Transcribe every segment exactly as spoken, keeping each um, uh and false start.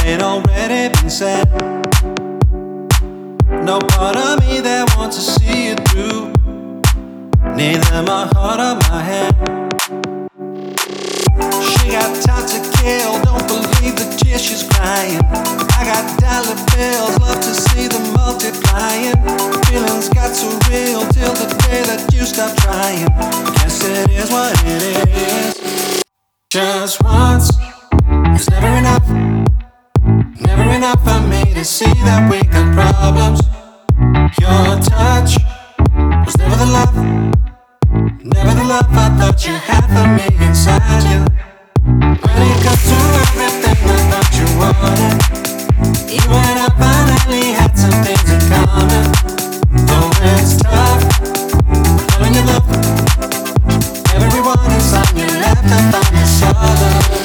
ain't already been said. No part of me that wants to see it through, neither my heart or my head. She got time to kill, don't believe the tears she's crying. I got dollar bills, love to see them multiplying. Feelings got so real till the day that you stop trying. Guess it is what it is. Just once is never enough, never enough for me to see that we got problems. Your touch was never the love, never the love I thought you had for me inside you. When it comes to everything I thought you wanted, even I finally had some things in common. Though it's tough, knowing you love everyone is on your left to find this other.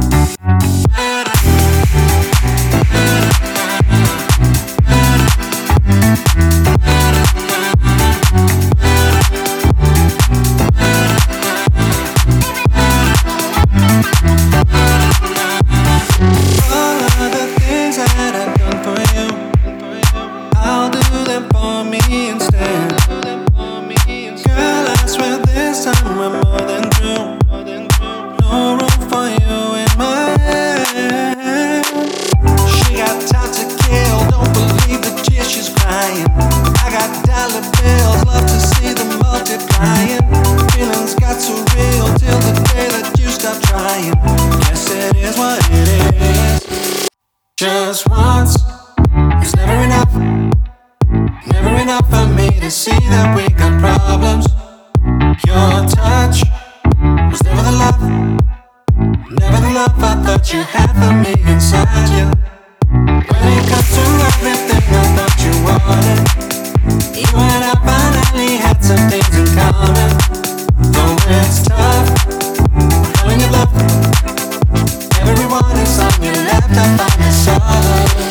Just once is never enough, never enough for me to see that we got problems. Your touch was never the love, never the love I thought you had for me inside you. When it comes to everything I thought you wanted, even I finally had some things in common. Though it's tough, knowing you love everyone is on your left, I find it so